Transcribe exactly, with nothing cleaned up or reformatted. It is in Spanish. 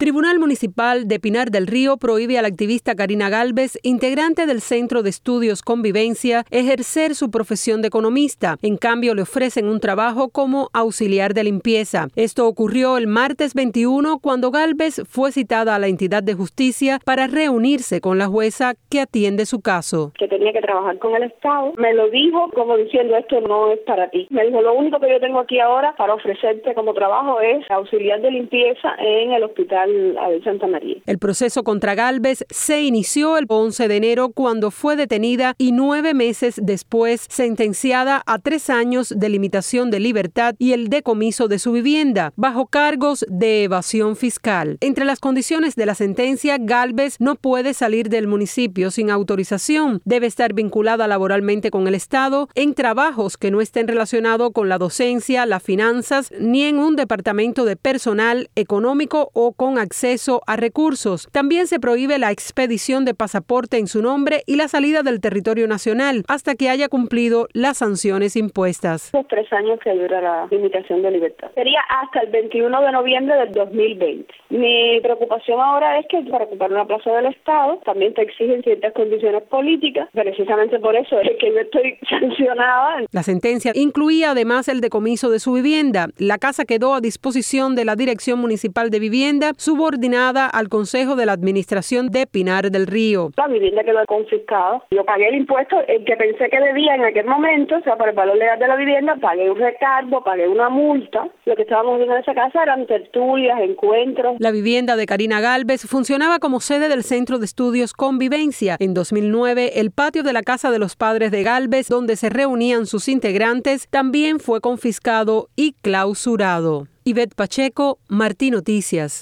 Tribunal Municipal de Pinar del Río prohíbe a la activista Karina Gálvez, integrante del Centro de Estudios Convivencia, ejercer su profesión de economista. En cambio, le ofrecen un trabajo como auxiliar de limpieza. Esto ocurrió el martes veintiuno, cuando Gálvez fue citada a la entidad de justicia para reunirse con la jueza que atiende su caso. Que tenía que trabajar con el Estado. Me lo dijo como diciendo, esto no es para ti. Me dijo, lo único que yo tengo aquí ahora para ofrecerte como trabajo es auxiliar de limpieza en el hospital Abel Santa María. El proceso contra Gálvez se inició el once de enero, cuando fue detenida y nueve meses después sentenciada a tres años de limitación de libertad y el decomiso de su vivienda, bajo cargos de evasión fiscal. Entre las condiciones de la sentencia, Gálvez no puede salir del municipio sin autorización, debe estar vinculada laboralmente con el Estado en trabajos que no estén relacionados con la docencia, las finanzas, ni en un departamento de personal económico o con acceso a recursos. También se prohíbe la expedición de pasaporte en su nombre y la salida del territorio nacional hasta que haya cumplido las sanciones impuestas. Los tres años que dura la limitación de libertad. Sería hasta el veintiuno de noviembre del dos mil veinte. Mi preocupación ahora es que para ocupar una plaza del Estado también te exigen ciertas condiciones políticas. Precisamente por eso es que yo estoy sancionada. La sentencia incluía además el decomiso de su vivienda. La casa quedó a disposición de la Dirección Municipal de Vivienda, subordinada al Consejo de la Administración de Pinar del Río. La vivienda quedó confiscada. Yo pagué el impuesto, el que pensé que debía en aquel momento, o sea, por el valor legal de la vivienda, pagué un recargo, pagué una multa. Lo que estábamos viendo en esa casa eran tertulias, encuentros. La vivienda de Karina Gálvez funcionaba como sede del Centro de Estudios Convivencia. En dos mil nueve, el patio de la casa de los padres de Gálvez, donde se reunían sus integrantes, también fue confiscado y clausurado. Ivette Pacheco, Martí Noticias.